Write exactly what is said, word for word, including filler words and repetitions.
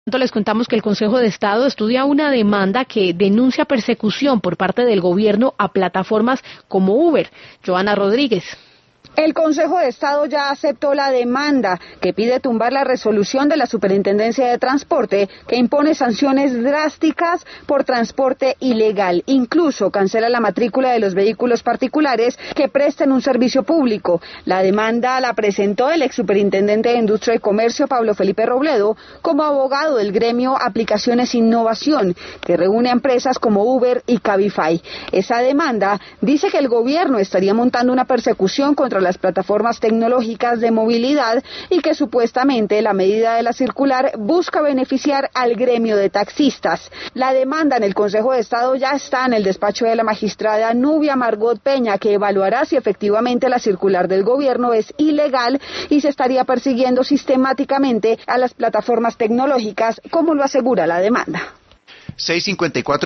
Les contamos que el Consejo de Estado estudia una demanda que denuncia persecución por parte del gobierno a plataformas como Uber. Joana Rodríguez. El Consejo de Estado ya aceptó la demanda que pide tumbar la resolución de la Superintendencia de Transporte que impone sanciones drásticas por transporte ilegal. Incluso cancela la matrícula de los vehículos particulares que presten un servicio público. La demanda la presentó el ex superintendente de Industria y Comercio, Pablo Felipe Robledo, como abogado del gremio Aplicaciones Innovación, que reúne a empresas como Uber y Cabify. Esa demanda dice que el gobierno estaría montando una persecución contra las plataformas tecnológicas de movilidad y que supuestamente la medida de la circular busca beneficiar al gremio de taxistas. La demanda en el Consejo de Estado ya está en el despacho de la magistrada Nubia Margot Peña, que evaluará si efectivamente la circular del gobierno es ilegal y se estaría persiguiendo sistemáticamente a las plataformas tecnológicas, como lo asegura la demanda. seis cincuenta y cuatro